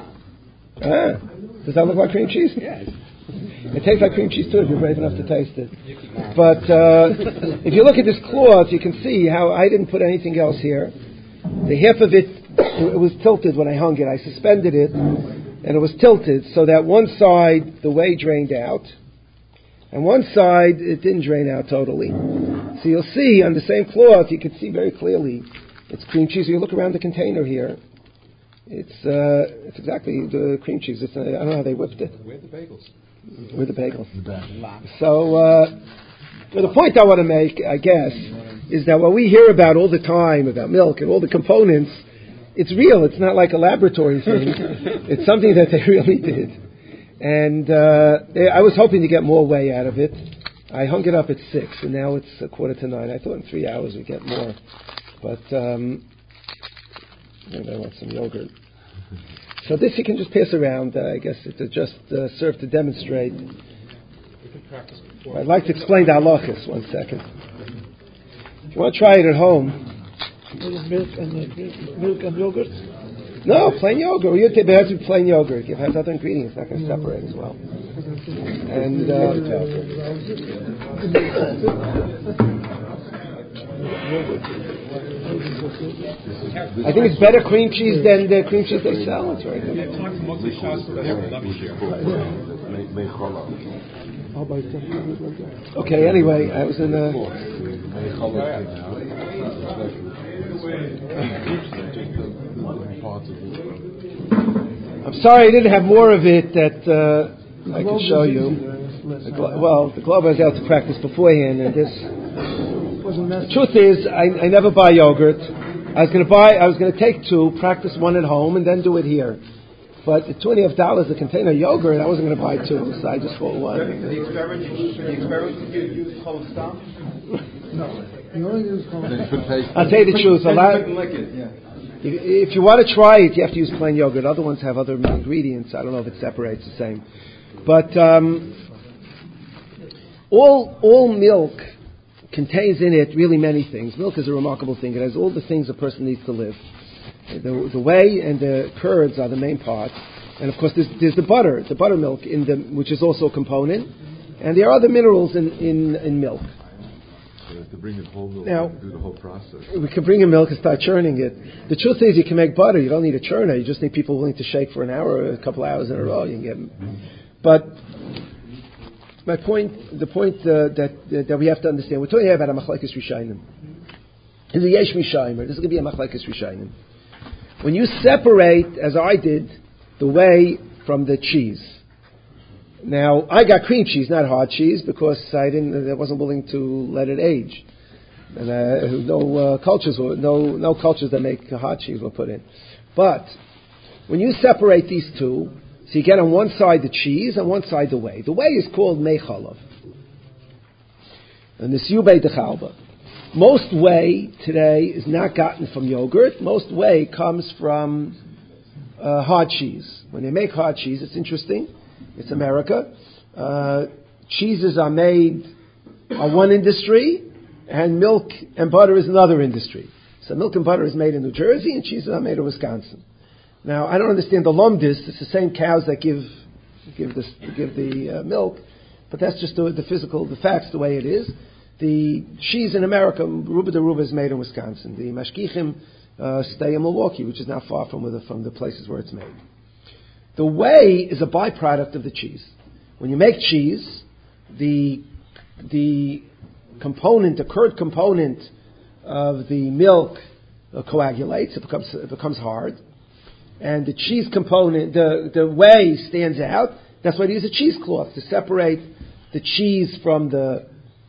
Does that look like cream cheese? Yes. It tastes like cream cheese too if you're brave enough to taste it. But if you look at this cloth, you can see how I didn't put anything else here. The half of it was tilted when I hung it. I suspended it, and it was tilted so that one side the whey drained out, and one side it didn't drain out totally. So you'll see on the same cloth, you can see very clearly it's cream cheese. You look around the container here. It's exactly the cream cheese. I don't know how they whipped it. Where are the bagels? With the bagels. So, the point I want to make, I guess, is that what we hear about all the time, about milk and all the components, it's real. It's not like a laboratory thing. It's something that they really did. And I was hoping to get more whey out of it. I hung it up at 6, and now it's 8:45. I thought in 3 hours we'd get more. But maybe I want some yogurt. So this you can just pass around. I guess it just serve to demonstrate. I'd like to explain the halachas. 1 second. If you want to try it at home. Milk and yogurt? No, plain yogurt. It has to be plain yogurt. If it has other ingredients, it's not going to separate as well. And I think it's better cream cheese than the cream cheese they sell. It's very good. Okay, anyway, I was in the... I'm sorry I didn't have more of it that I could show you. The Globe I was able to practice beforehand, and this... The truth is, I never buy yogurt. I was going to take 2, practice 1 at home, and then do it here. But the $20 a container of yogurt, I wasn't going to buy 2, so I just bought 1. The experiment, did you use cholesterol? No, you only use cholesterol. I'll tell you the truth. If you want to try it, you have to use plain yogurt. Other ones have other ingredients. I don't know if it separates the same. But all milk contains in it really many things. Milk is a remarkable thing. It has all the things a person needs to live. The whey and the curds are the main part. And of course there's the buttermilk which is also a component. And there are other minerals in milk. So you have to bring in whole milk and do the whole process. We can bring in milk and start churning it. The truth is you can make butter. You don't need a churner. You just need people willing to shake for an hour or a couple hours in a row. You can get them. But the point that we have to understand, we're talking about a machlekes rishayim. This is a yesh mishayim. This is going to be a machlekes rishayim. When you separate, as I did, the whey from the cheese. Now, I got cream cheese, not hard cheese, because I wasn't willing to let it age. And no cultures that make hard cheese were put in. But when you separate these two, so you get on one side the cheese, and one side the whey. The whey is called mei chalav. And the siyubei dechalba. Most whey today is not gotten from yogurt. Most whey comes from hard cheese. When they make hard cheese, it's interesting. It's America. Cheeses are one industry, and milk and butter is another industry. So milk and butter is made in New Jersey, and cheeses are made in Wisconsin. Now, I don't understand the lumdis. It's the same cows that give the milk, but that's just the facts, the way it is. The cheese in America, Ruba de Ruba, is made in Wisconsin. The mashgichim stay in Milwaukee, which is not far from the places where it's made. The whey is a byproduct of the cheese. When you make cheese, the curd component of the milk coagulates. It becomes hard. And the cheese component, the whey stands out. That's why they use a cheesecloth to separate the cheese from the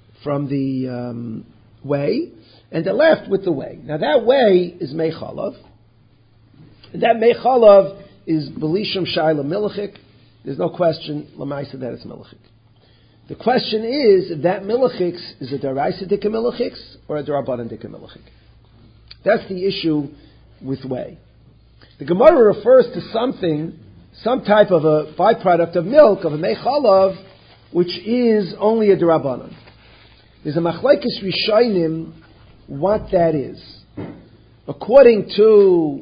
whey, and they're left with the whey. Now that whey is mei chalav, and that mei chalav is belishim shayla milachik. There's no question lamaisa that it's milachik. The question is if that milachik is a daraisa dika milachik or a darabanan dika milachik. That's the issue with whey. The Gemara refers to some type of a byproduct of milk, of a mei chalav, which is only a darabanan. There's a machlekes rishayim what that is. According to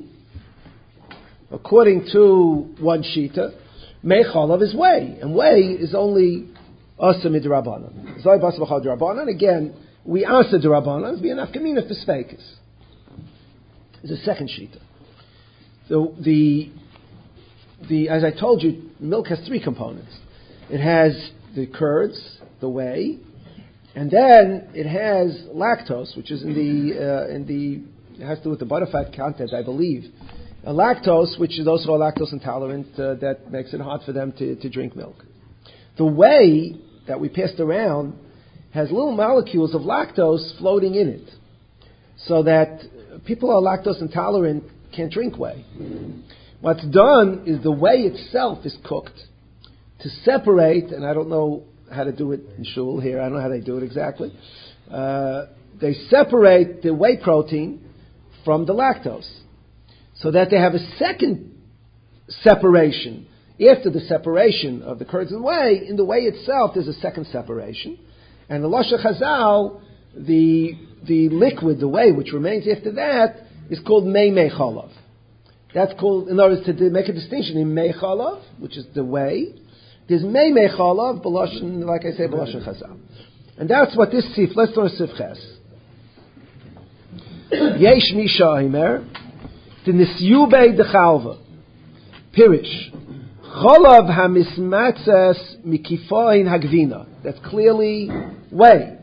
one shita, mei chalav is whey, and whey is only asa midrabanan. Zay bas b'chal drabanan. Again, we asa drabanan. Be enough kamina for speakers. There's a second shita. So as I told you, milk has 3 components. It has the curds, the whey, and then it has lactose, which is it has to do with the butterfat content, I believe. Lactose, which is also a lactose intolerant, that makes it hard for them to drink milk. The whey that we passed around has little molecules of lactose floating in it, so that people who are lactose intolerant can't drink whey. What's done is the whey itself is cooked to separate, and I don't know how to do it in shul here. I don't know how they do it exactly. They separate the whey protein from the lactose, so that they have a second separation. After the separation of the curds and whey, in the whey itself, there's a second separation. And the Lashon Chazal, the liquid, the whey, which remains after that, is called mei chalav. That's called, in other words, to make a distinction in mei chalav, which is the whey. There's mei chalav, b'lashon, like I say, b'lashon Chazal. And that's what this sif, let's learn sif ches. Yesh Misha Omer, the Nisyube de Chalva. Pirish. Cholav hamismatzes mikifoin hagvina. That's clearly whey.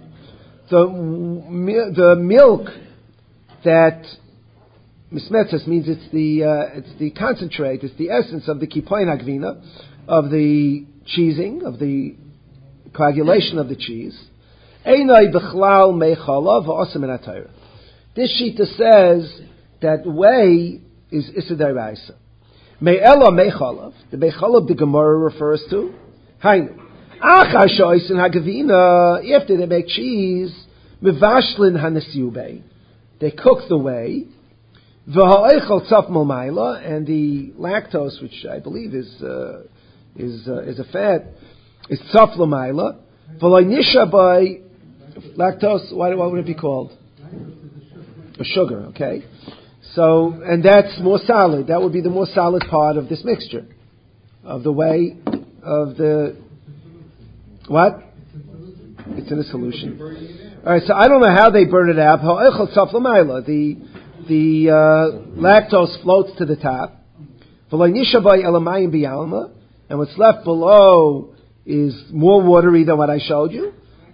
The milk that mismetzes means it's the concentrate, it's the essence of the kipoin hagvina, of the cheesing, of the coagulation of the cheese. Einai bechlal mechalav v'osem in atayra. This shita says that whey is issa d'oraisa. Me'ela mechalav. The mechalav the Gemara refers to. Hainu. Achar shoysin hagavina. After they make cheese, mevashlin hanesyube. They cook the whey. V'ha'eichel tzaf malmayla, and the lactose, which I believe is a fat, is tzaf lamayla. V'lo nisha by lactose. What would it be called? A sugar. Okay. So, and that's more solid. That would be the more solid part of this mixture, of the whey, of the what? It's in a solution. All right. So I don't know how they burn it out. The lactose floats to the top. And what's left below is more watery than what I showed you.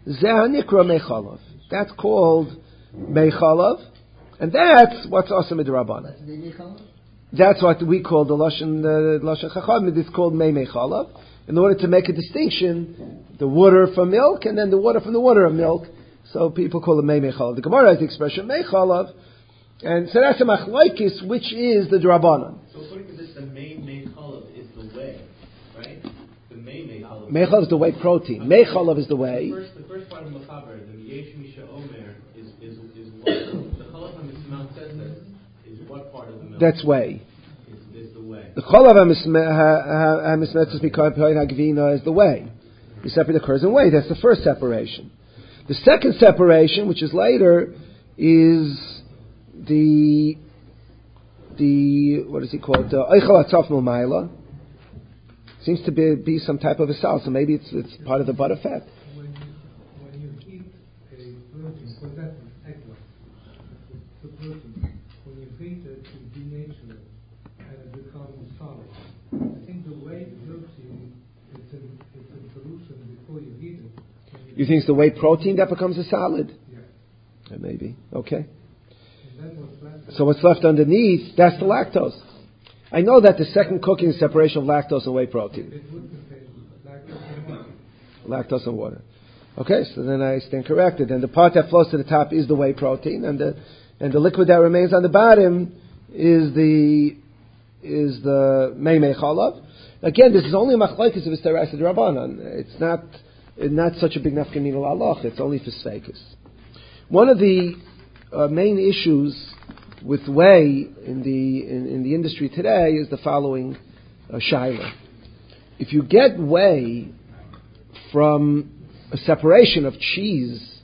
That's called mechalav. And that's what's awesome with Rabbanan. That's what we call the Lashon Chacham. It's called Mei Mechalav. In order to make a distinction, the water from milk and then the water from the water of milk. So people call it Mei Mechalav. The Gemara has the expression Mechalav. And so that's a machlokes, which is the Rabbanan. So according to this, the Mei Mechalav is the whey, right? The Mei Mechalav. Mechalav is the whey protein. Mechalav is the whey. The first part of Mechaber, the Yesh Misha Omer, is what? Is what part of the milk? That's whey. Is the whey. The cholav hamismetzes mikoyin hagvina is the whey. The separate occurs in whey. That's the first separation. The second separation, which is later, is the what is he called? Eichel atzaf milmayla. Seems to be some type of a salt. So maybe it's part of the butter fat. When you heat a protein, for example, eggplant, the protein, when you heat it, it denatures and it becomes solid. I think the way it looks it's in solution before you heat it. You think it's the whey protein that becomes a solid? Yeah. Maybe. Okay. And then what's left? So what's left underneath, that's the lactose. I know that the second cooking is separation of lactose and whey protein. It would contain lactose and water. Lactose and water. Okay, so then I stand corrected. And the part that flows to the top is the whey protein, and the liquid that remains on the bottom is the mei chalav. Again, this is only a machlokes of Istaras and Rabbanan. It's not such a big nafkamina l'aloch. It's only for sfeikus. One of the main issues with whey in the industry today is the following shaila. If you get whey from a separation of cheese,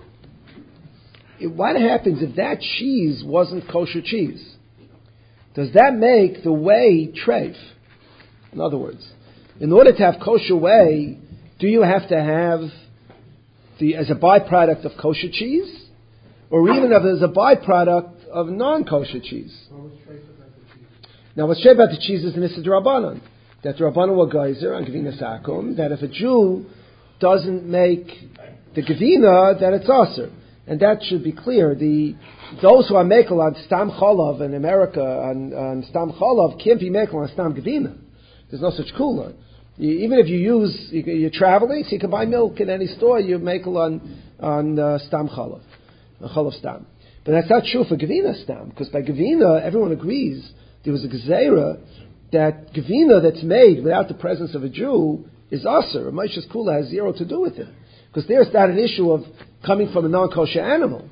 what happens if that cheese wasn't kosher cheese? Does that make the whey treif? In other words, in order to have kosher whey, do you have to have as a byproduct of kosher cheese, or even as a byproduct of non-kosher cheese? Now, what's treif about the cheese is the Nissa D'Rabbanan. That the Rabbanan were geyser on Gevina Sakum, that if a Jew doesn't make the Gevina, that it's aser. And that should be clear. Those who are makel on Stam Cholav in America, on Stam Cholav, can't be makel on Stam Gevina. There's no such kula. Even if you're traveling, so you can buy milk in any store, you makel on Stam Cholav. Cholav Stam. But that's not true for Gevina Stam, because by Gevina, everyone agrees there was a Gezerah that Gevina that's made without the presence of a Jew is aser. Moshe's kula has zero to do with it. Because there's not an issue of coming from a non-kosher animal.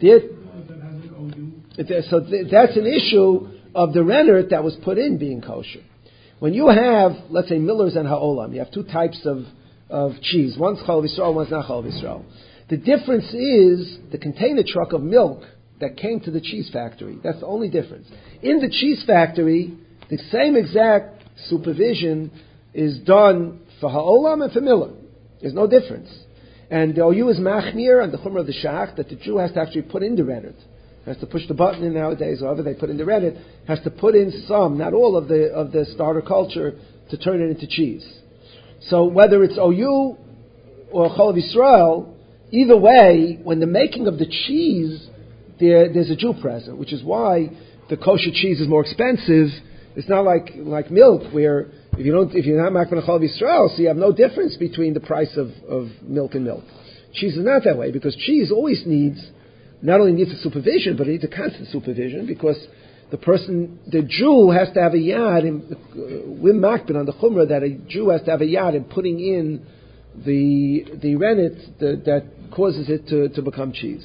So that's an issue of the rennet that was put in being kosher. When you have, let's say, Miller's and Ha'olam, you have two types of cheese. One's Chalav Yisrael, one's not Chalav Yisrael. The difference is the container truck of milk that came to the cheese factory. That's the only difference. In the cheese factory, the same exact supervision is done for Ha'olam and for Miller. There's no difference. And the OU is machmir and the chumrah of the shach that the Jew has to actually put in the rennet. has to push the button in nowadays, however they put in the rennet, has to put in some, not all of the starter culture to turn it into cheese. So whether it's OU or Chol of Yisrael, either way, when the making of the cheese, there's a Jew present, which is why the kosher cheese is more expensive. It's not like milk, where if you're not makban Chol of Yisrael, so you have no difference between the price of milk and milk. Cheese is not that way, because cheese always not only needs a supervision, but it needs a constant supervision, because the Jew has to have a yad, we're makban on the chumrah that a Jew has to have a yad in putting in the rennet that causes it to become cheese.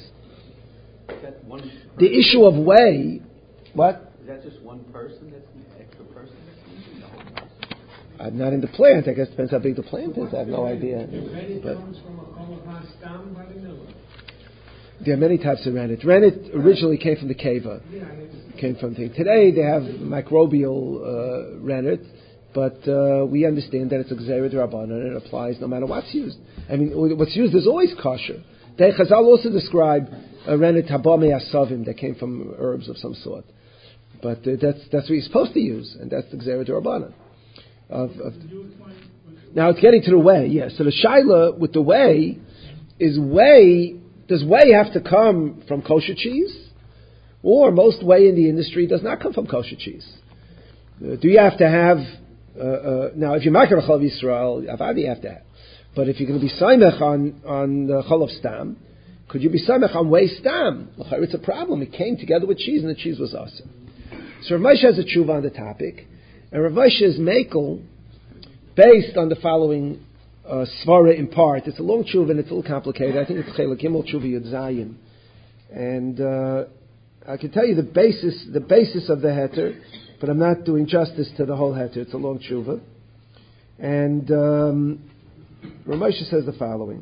The issue of whey, what? Is that just one person? That's an extra person? I'm not in the plant. I guess it depends how big the plant is. I have no idea. But comes from a Kol Stam by the miller. there are many types of rennet. Rennet originally came from the keva. Came from things. Today they have microbial rennet, but we understand that it's a gzeira d'Rabbanan and it applies no matter what's used. I mean, what's used is always kosher. The Chazal also describe a rennet haba me'asavim that came from herbs of some sort. But that's what you're supposed to use, and that's the gzeira d'Rabbanan. Now it's getting to the whey. Yeah. So the shaila with the whey is whey. Does whey have to come from kosher cheese, or most whey in the industry does not come from kosher cheese? Do you have to have now? If you're makar Chol of Yisrael, avadi you have to have. But if you're going to be saimech on the Chol of Stam, could you be saimech on whey stam? It's a problem. It came together with cheese, and the cheese was awesome. So Rav Moshe has a tshuva on the topic, and Rav Moshe is makel based on the following svara in part. It's a long tshuva and it's a little complicated. I think it's Chelek Gimel tshuva Yud Zayin, and I can tell you the basis of the heter, but I'm not doing justice to the whole heter. It's a long tshuva, and Rav Moshe says the following.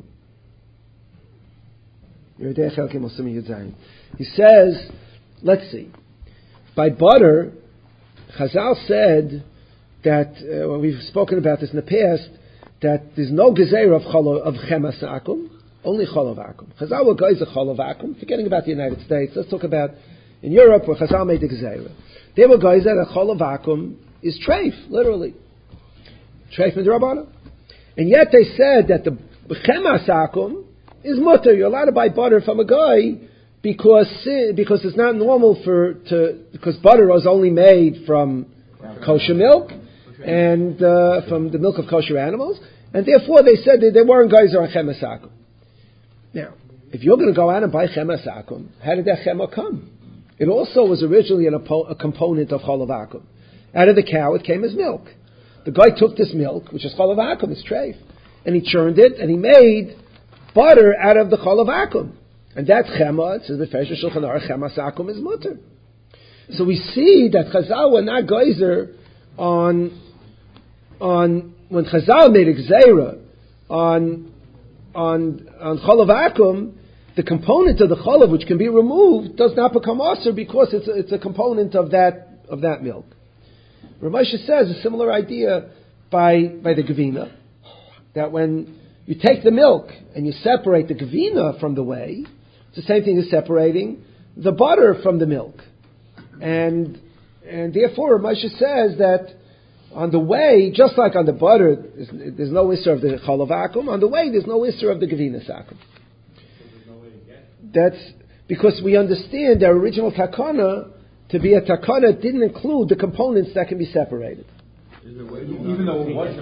He says, let's see. By butter, Chazal said that, we've spoken about this in the past, that there's no gezeira of chemas akum, only cholav akum. Chazal were guys of cholav akum, forgetting about the United States. Let's talk about in Europe where Chazal made the gezeira. They were guys that a cholav akum is treif, literally. Treif midrabbanan. And yet they said that the chemas akum is mutter. You're allowed to buy butter from a guy because it's not normal because butter was only made from kosher milk and from the milk of kosher animals, and therefore they said that they weren't guys on chemas akum. Now, if you're going to go out and buy chemas akum, how did that chema come? It also was originally a component of cholav akum. Out of the cow, it came as milk. The guy took this milk, which is cholav akum, it's treif, and he churned it, and he made butter out of the cholav akum. And that chema, it says the Fesher Shulchan Aruch, chemas akum is mutter. So we see that Chazal were not geyser on when Chazal made a gzeira on cholav akum, the component of the cholav which can be removed does not become aser because it's a component of that milk. Rav Moshe says a similar idea by the gevina, that when you take the milk and you separate the gevina from the whey, it's the same thing as separating the butter from the milk. And therefore, Rav Moshe says that on the whey, just like on the butter, there's no isser of the cholav akum, on the whey there's no isser of the gevina akum. That's because we understand their original takana to be a takana didn't include the components that can be separated. Even though it was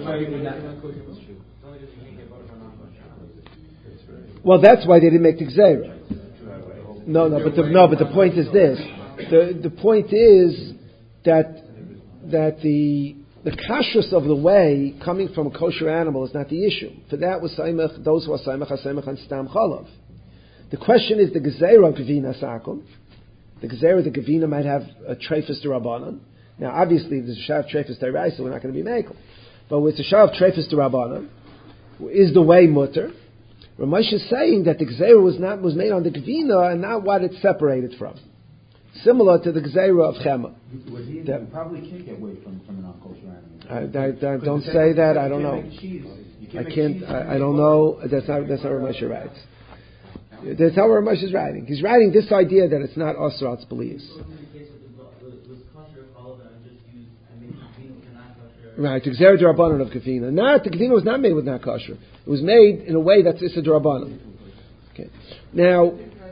well, that's why they didn't make the gzeira. But the point is this. The point is that the kashrus of the whey coming from a kosher animal is not the issue. For that was saimach, those who are saimach on stam chalav. The question is the gezeira of gevina sakum. The gezeira, the gevina might have a treifus d'Rabbanan. Now, obviously, if there's a shav treifus d'Oraisa, we're not going to be mekel. But with the shav treifus d'Rabbanan, is the whey mutter? Rav Moshe is saying that the gezeira was made on the gevina and not what it's separated from. Similar to the gezeira of chema. You probably can't get away from a non-kosher animal. I don't say that. I don't know. I can't. I don't know. That's not Rav Moshe writes. That's how Ramesh is writing. He's writing this idea that it's not Asr al Tzbelius. Right, to Gzera D'Rabbanan of Kavina. The Kavina was not made with not kosher. It was made in a way that's Issa D'Rabbanan. Okay. Now,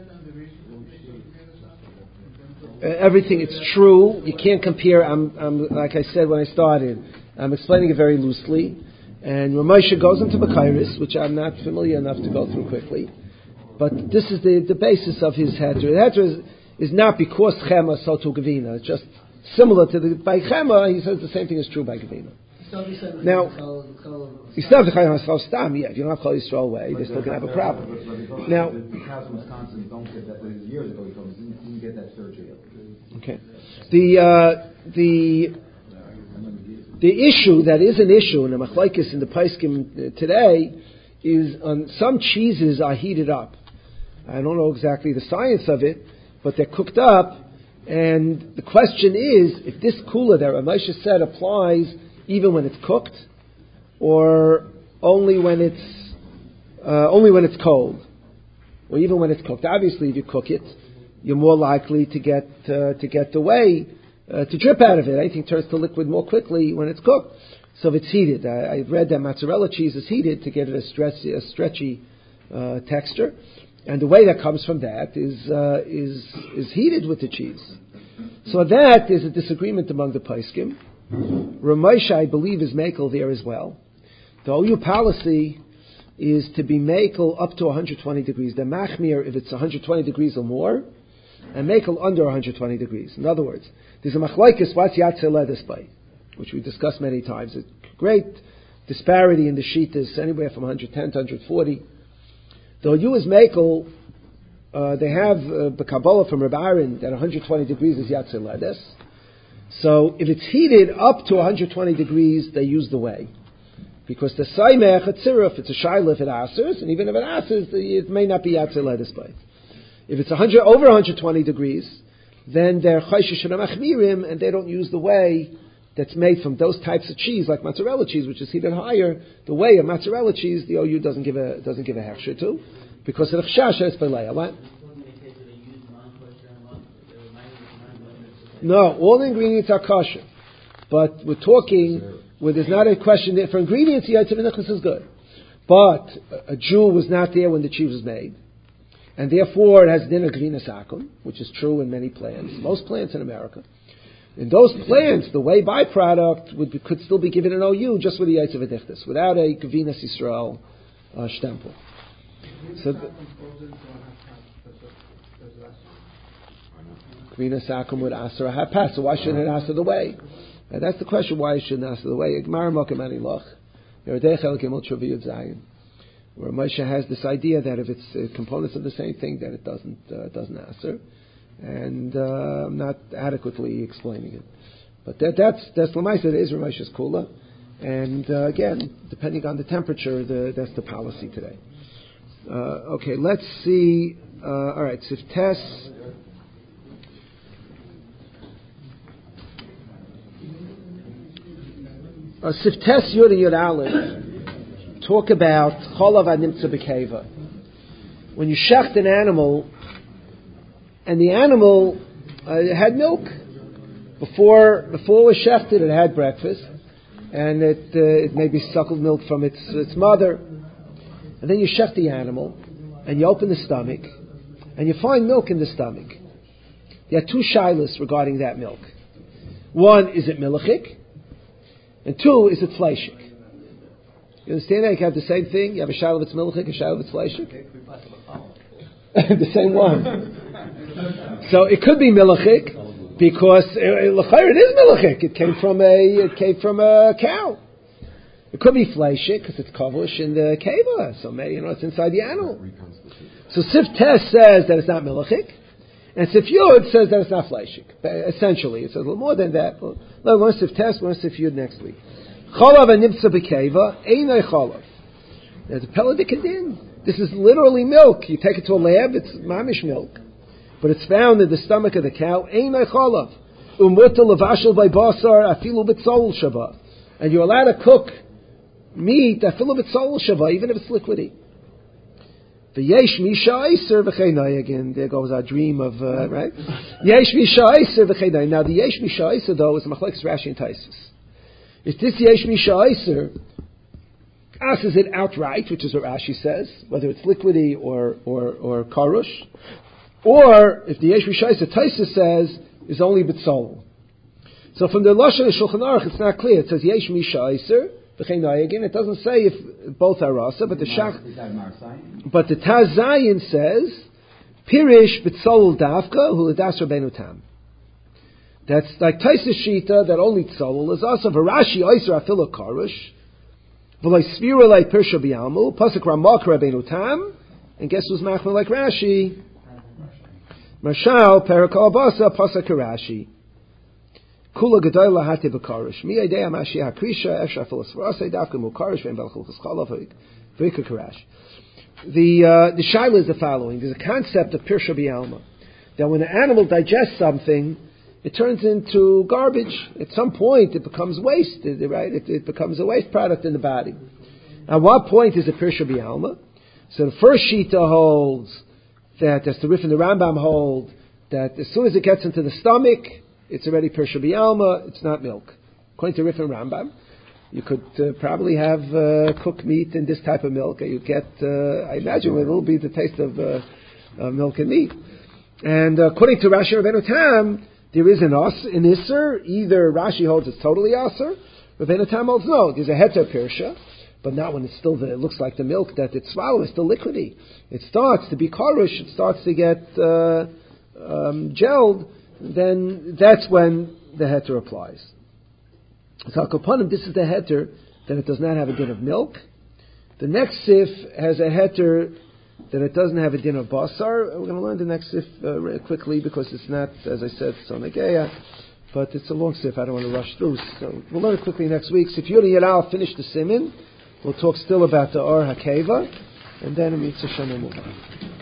everything, it's true. You can't compare. I'm like I said when I started, I'm explaining it very loosely. And Ramosha goes into Makairis, which I'm not familiar enough to go through quickly. But this is the basis of his heter. The heter is not because Chema so to Gavina. It's just similar to by Chema, he says the same thing is true by Gavina. Now, you still have the Chayim HaSchal Stam, yeah. If you don't have Kol Yisrael way, they're still going to have a problem. Now, the cows in Wisconsin don't get that. Years ago, he told me didn't get that surgery. Okay. The issue that is an issue in the Machlokes in the Paiskim today is on some cheeses are heated up. I don't know exactly the science of it, but they're cooked up. And the question is, if this kula that Ramosha said applies even when it's cooked, or only when it's cold, or even when it's cooked. Obviously, if you cook it, you're more likely to get the whey to drip out of it. Anything turns to liquid more quickly when it's cooked. So if it's heated, I've read that mozzarella cheese is heated to get it a stretchy texture. And the way that comes from that is heated with the cheese. So that is a disagreement among the Paiskim. Ramosha, I believe, is makel there as well. The OU policy is to be makel up to 120 degrees. The machmir if it's 120 degrees or more, and makel under 120 degrees. In other words, there's a machlokes what's yatzeh ledes by, which we discussed many times. A great disparity in the shittas, anywhere from 110 to 140. The OU is makel. They have the Kabbalah from Reb Aaron that 120 degrees is yatzeh ledes. So if it's heated up to 120 degrees, they use the whey. Because the saimech atziruf, it's a shaila if it asers, and even if it asers, it may not be yatzeh ledes by. If it's over 120 degrees, then they're chayshish and machmirim, and they don't use the whey that's made from those types of cheese, like mozzarella cheese, which is heated higher. The whey of mozzarella cheese, the OU doesn't give a hechsher to, because of the chashash it's beleya. What? No, all the ingredients are kosher, but we're talking where there's not a question there. For ingredients, the Yaitz V'Nichnas is good, but a Jew was not there when the cheese was made, and therefore it has din of Gvina Sakum, which is true in many plants, most plants in America. In those plants, the whey byproduct could still be given an OU just with the Yaitz V'Nichnas, without a Gvina Yisrael stempel. So. Gvina Sakum would answer a hapas, so why shouldn't it answer the way? And that's the question, why it shouldn't answer the way. Where Moshe has this idea that if it's components of the same thing, that it doesn't answer. And I'm not adequately explaining it. But that's Lamaisa, it is Ramosha's Kula. And again, depending on the temperature, that's the policy today. Okay, let's see. All right, Siftes. Siftes Yud and Yud Aleph talk about Cholav Animtza B'Keva. When you shecht an animal, and the animal had milk before it was shechted, it had breakfast, and it maybe suckled milk from its mother, and then you shecht the animal, and you open the stomach, and you find milk in the stomach. There are two shilas regarding that milk. One, is it milachik? And two, is it fleishik? You understand that? You can have the same thing. You have a shayla of its milchik, a shayla of its fleishik. The same one. So it could be milachik because it is milachik. It came from a cow. It could be fleishik because it's kavush in the keva. So maybe it's inside the animal. So Siftes says that it's not milachik. And Sif Yud says that it's not fleishik. Essentially, it says a little more than that. One Sif Tes, one Sif Yud next week. Cholav Animtza B'Keva, Einay Cholav. There's a Peladikadin. This is literally milk. You take it to a lab, it's mamish milk. But it's found in the stomach of the cow. Einay Cholav. Umuta Levashel by Basar, Afilu B'Tzol Shaba. And you're allowed to cook meat, Afilu B'Tzol Shaba, even if it's liquidy. The yesh misha iser v'cheinai again. There goes our dream of right. Yesh misha iser v'cheinai. Now the yesh misha iser though is machlekes Rashi and Taisus. If this yesh misha iser asks it outright, which is what Rashi says, whether it's liquidy or karush, or if the yesh misha iser Taisus says is only bitzol. So from the lashon of Shulchan Aruch, it's not clear. It says yesh misha iser. Again, it doesn't say if both are rasa, but the Taz Zayin says pirish b'tzolul davka hu l'das Rabbeinu Tam. That's like Taisus Shita that only tzolul is also v'Rashi oiser afilu karush v'loi svira like pirsha b'yamu pasuk Ramak Rabbeinu Tam, and guess who's machmir like Rashi? Marshal perakol basa pasuk Rashi. Kula gedoyla hati b'karish. Mi idea mashi hakrisha efshar filasvarasei davka mukarish ve'en belchulchus chalov v'ika karash. The shaila is the following. There's a concept of pirsha b'yalma. That when an animal digests something, it turns into garbage. At some point, it becomes waste, right? It becomes a waste product in the body. At what point is it pirsha b'yalma? So the first shita holds that, as the Rif and the Rambam hold, that as soon as it gets into the stomach, it's already pirsha b'yalma, it's not milk. According to Rif and Rambam, you could probably have cooked meat in this type of milk, and you get, I imagine it will be the taste of milk and meat. And according to Rashi Rabbeinu Tam, there is an Isser. Either Rashi holds it's totally Aser, Rabbeinu Tam holds no, there's a heter pirsha, but not when it's still it looks like the milk that it swallows, it's still liquidy. It starts to be karush, it starts to get gelled, then that's when the heter applies. So Al-Kapanim, this is the heter that it does not have a din of milk. The next sif has a heter that it doesn't have a din of basar. We're going to learn the next sif quickly because it's not, as I said, sonageya, but it's a long sif. I don't want to rush through. So we'll learn it quickly next week. So if Yuri and I'll finish the simin, we'll talk still about the Or HaKeva, and then Mitzvah Shem and move on.